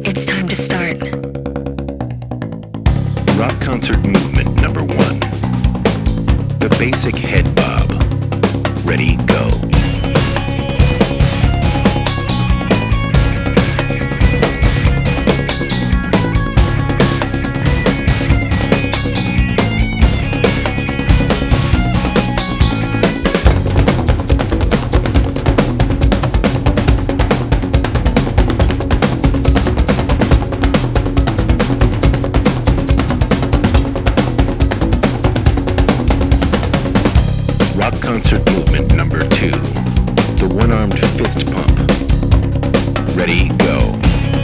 It's time to start. Rock concert movement number 1. The basic head bob. Ready, go. Rock concert movement number 2. The one-armed fist pump. Ready, go.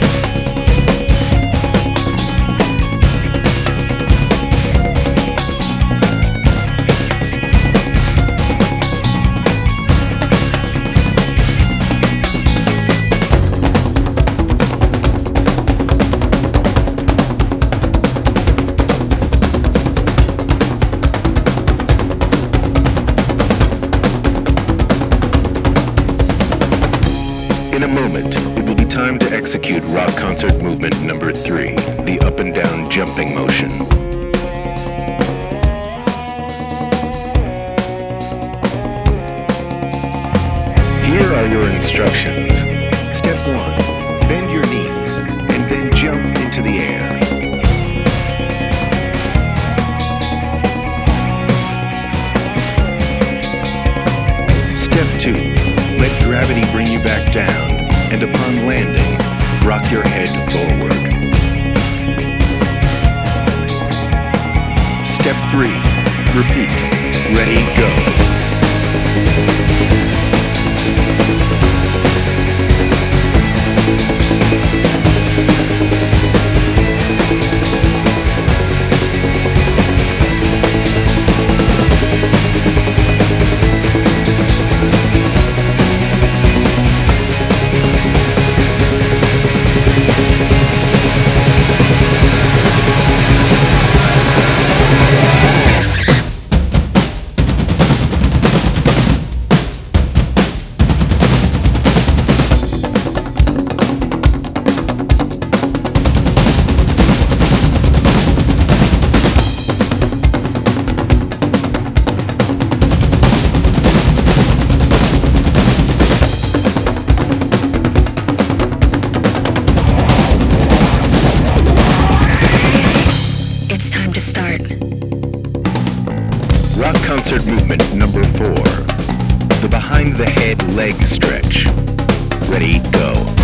In a moment, it will be time to execute rock concert movement number 3, the up and down jumping motion. Here are your instructions. Step 1, bend your knees and then jump into the air. Step 2, let gravity bring you back down, and upon landing, rock your head forward. Step 3, repeat. Ready, go. Rock concert movement number 4. The behind the head leg stretch. Ready, go.